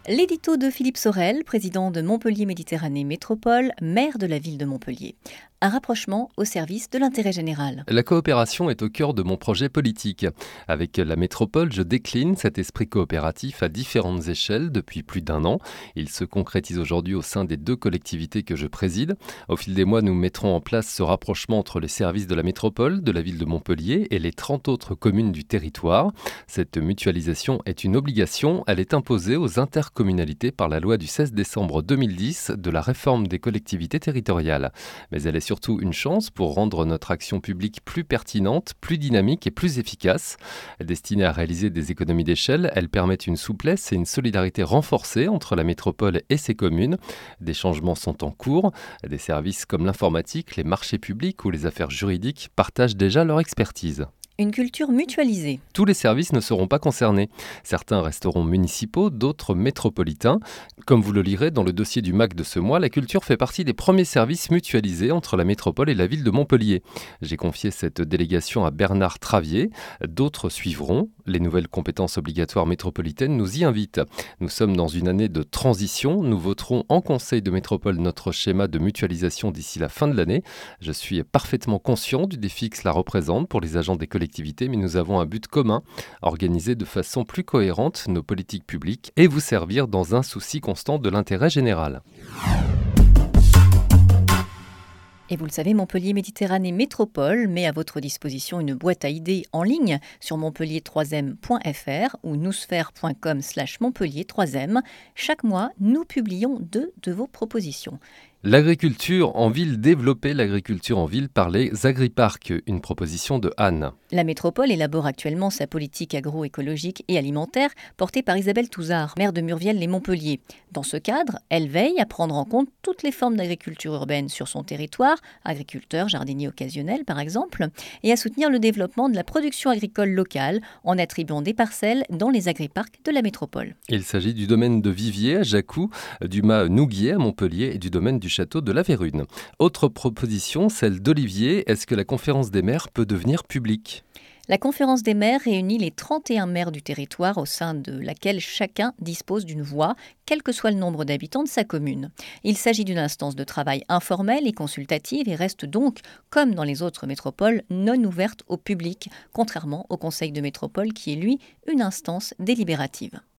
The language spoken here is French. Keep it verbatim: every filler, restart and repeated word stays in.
L'édito de Philippe Sorel, président de Montpellier Méditerranée Métropole, maire de la ville de Montpellier. Un rapprochement au service de l'intérêt général. La coopération est au cœur de mon projet politique. Avec la métropole, je décline cet esprit coopératif à différentes échelles depuis plus d'un an. Il se concrétise aujourd'hui au sein des deux collectivités que je préside. Au fil des mois, nous mettrons en place ce rapprochement entre les services de la métropole, de la ville de Montpellier et les trente autres communes du territoire. Cette mutualisation est une obligation. Elle est imposée aux intercommunalités par la loi du seize décembre deux mille dix de la réforme des collectivités territoriales. Mais elle est surtout une chance pour rendre notre action publique plus pertinente, plus dynamique et plus efficace. Destinée à réaliser des économies d'échelle, elle permet une souplesse et une solidarité renforcée entre la métropole et ses communes. Des changements sont en cours. Des services comme l'informatique, les marchés publics ou les affaires juridiques partagent déjà leur expertise. Une culture mutualisée. Tous les services ne seront pas concernés. Certains resteront municipaux, d'autres métropolitains. Comme vous le lirez dans le dossier du M A C de ce mois, la culture fait partie des premiers services mutualisés entre la métropole et la ville de Montpellier. J'ai confié cette délégation à Bernard Travier. D'autres suivront. Les nouvelles compétences obligatoires métropolitaines nous y invitent. Nous sommes dans une année de transition. Nous voterons en conseil de métropole notre schéma de mutualisation d'ici la fin de l'année. Je suis parfaitement conscient du défi que cela représente pour les agents des collectivités. Mais nous avons un but commun, organiser de façon plus cohérente nos politiques publiques et vous servir dans un souci constant de l'intérêt général. Et vous le savez, Montpellier Méditerranée Métropole met à votre disposition une boîte à idées en ligne sur montpellier trois m point f r ou newsfer point com slash montpellier trois m. Chaque mois, nous publions deux de vos propositions. L'agriculture en ville, développer l'agriculture en ville par les agriparcs, une proposition de Anne. La métropole élabore actuellement sa politique agroécologique et alimentaire portée par Isabelle Touzard, maire de Murviel-les-Montpellier. Dans ce cadre, elle veille à prendre en compte toutes les formes d'agriculture urbaine sur son territoire, agriculteurs, jardiniers occasionnels par exemple, et à soutenir le développement de la production agricole locale en attribuant des parcelles dans les agriparcs de la métropole. Il s'agit du domaine de Vivier à Jacou, du mât Nouguier à Montpellier et du domaine du château de la Vérune. Autre proposition, celle d'Olivier, est-ce que la conférence des maires peut devenir publique ? La conférence des maires réunit les trente et un maires du territoire au sein de laquelle chacun dispose d'une voix, quel que soit le nombre d'habitants de sa commune. Il s'agit d'une instance de travail informelle et consultative et reste donc, comme dans les autres métropoles, non ouverte au public, contrairement au conseil de métropole qui est lui une instance délibérative.